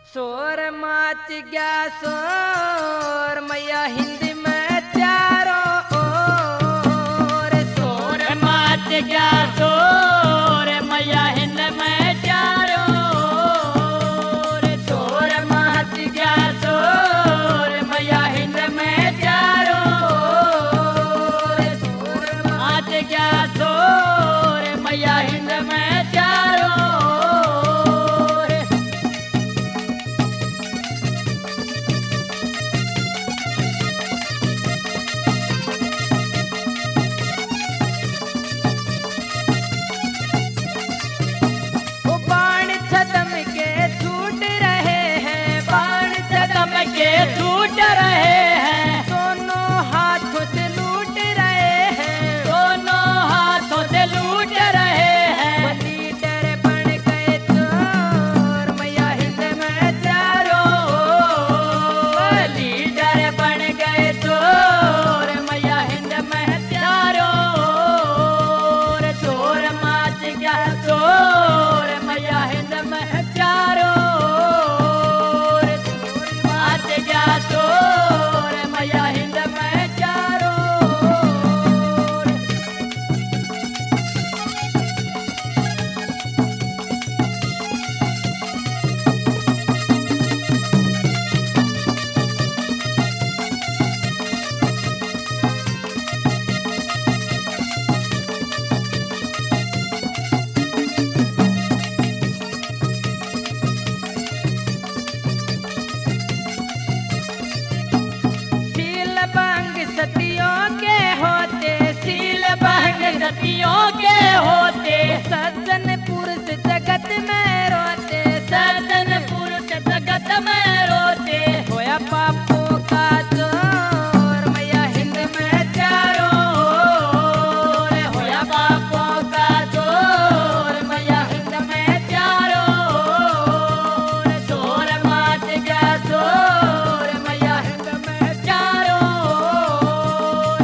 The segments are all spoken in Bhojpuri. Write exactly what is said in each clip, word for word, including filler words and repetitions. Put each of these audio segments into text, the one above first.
शोर माच गया शोर मैया हिंदी में चारों ओर शोर माच गया शोर मैया हिंद में चारों ओर शोर माच गया शोर मैया हिंद में चारों ओर शोर माच गया शोर मैया हिंद में चारों ओर वो बाण छदम के छूट रहे हैं बाण छदम के छूट रहे हैं दोनों हाथों से लूट रहे हैं दोनों हाथों से लूट रहे हैं वो लीडर बन गए चोर मैया हिंद में चारों ओर लीडर बन गए चोर मैया हिंद में चारों ओर चोर माच गया चोर मैया हिंद में चारों ओर चोर माच गया चोर मैया हिंद में चारों ओर सील बंग सतियों के होते सील बहन सतियों के होते सज्जन पुरुष जगत में रोते सज्जन पुरुष जगत में रोते होया पापों का जोर मैया हिंद में चारों ओर होया बापों का जोर मैया हिंद में चारों ओर चोर माच गया चोर मैया हिंद में चारों ओर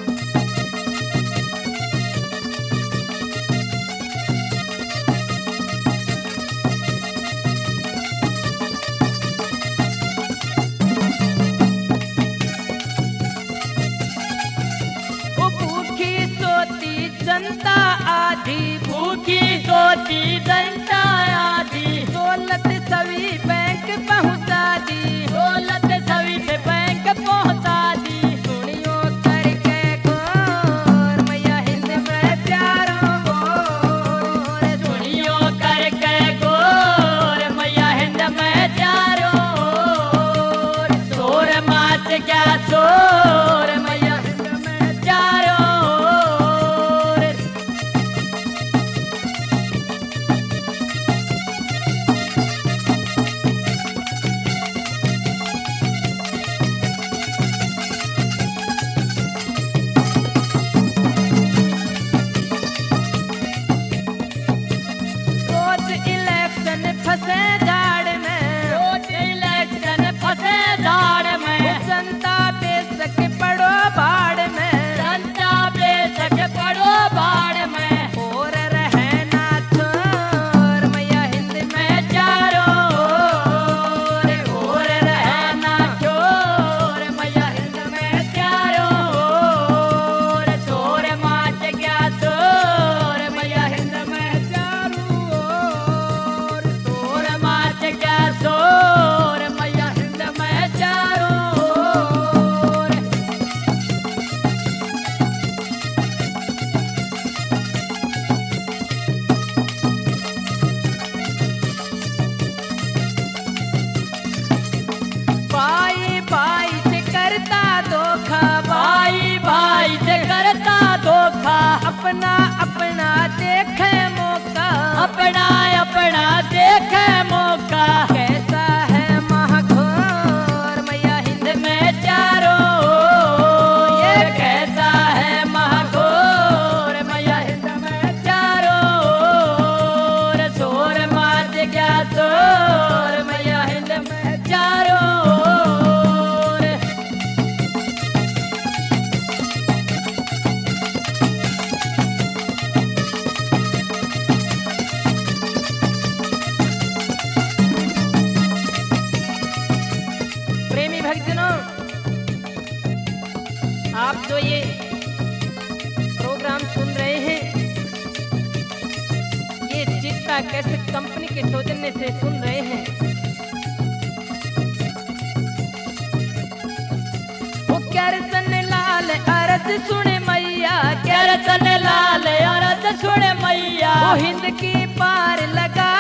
वो भूखी सोती जनता आधी भूखी सोती जनता आधी दौलत सभी बैंक पहुंचा दी दौलत सभी से बैंक पहुंचा दी सुनियो करके घोर मैया हिंद में चारों ओर सुनियो करके गोर मैया हिंद में चारों ओर चोर माच गया चोर मैया हिंद में चारों ओर रोज इलेक्शन फंसे झाड़ में रोज इलेक्शन फंसे झाड़ में जनता बेशक पड़ो भाड़ में जनता बेशक पड़ो बाढ़ में और रहना चोर मैया हिंद में चारों ओर और रहना चोर मैया हिंद में चारों ओर चोर माच गया चोर मैया हिंद में चारों ओर चोर माच गया चोर मैया हिंद में चारों ओर भाई भाई से करता धोखा भाई भाई से करता धोखा अपना अपना देखे मौका अपना अपना देखे मौका कैसा है महाघोर मैया हिंद में चारों ओर ये कैसा है महाघोर मैया हिंद में चारों ओर चोर माच गया चोर मैया हिंद में चारों ओर आप जो ये प्रोग्राम सुन रहे हैं ये चित्ता कैसेट कंपनी के सौजन्य से सुन रहे हैं। वो करसन लाल अरज सुने मैया, करसन लाल अरज सुने मैया, वो हिंद की पार लगा